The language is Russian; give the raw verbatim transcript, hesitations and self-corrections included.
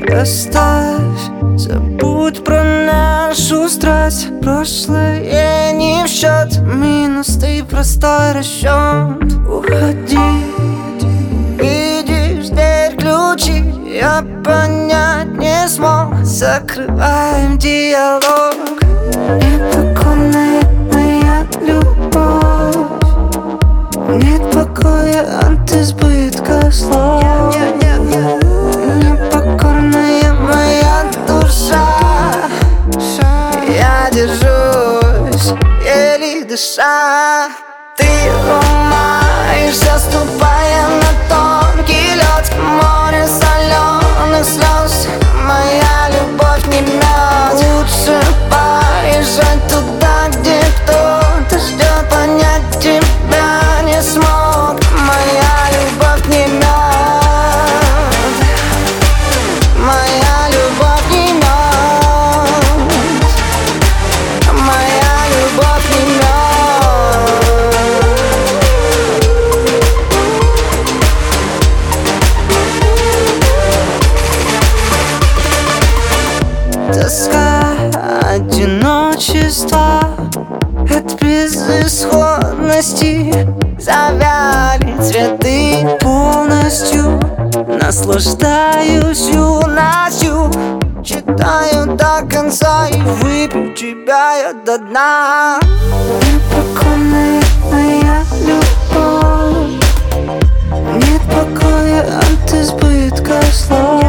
Оставь, забудь про нашу страсть. Прошлое не в счет, минус ты простой расчет. Уходи, видишь дверь, ключи, я понять не смог. Закрываем диалог. Непокорная моя любовь, нет покоя от избытка слов. Непокорная моя душа, я держусь, еле дыша. Ты ломаешься, ступая на тонкий лед. Море соленых слез, моя любовь не мед. Лучше поезжай туда, где кто-то ждет. Понять тебя не смог, моя любовь не мед. Моя любовь не мед. Моя любовь не мед. Тоска, одиночество от безысходности. Завяли цветы полностью. Наслаждаюсь юностью, читаю до конца и выпью тебя я до дна. Непокорная моя любовь, нет покоя от избытка слов.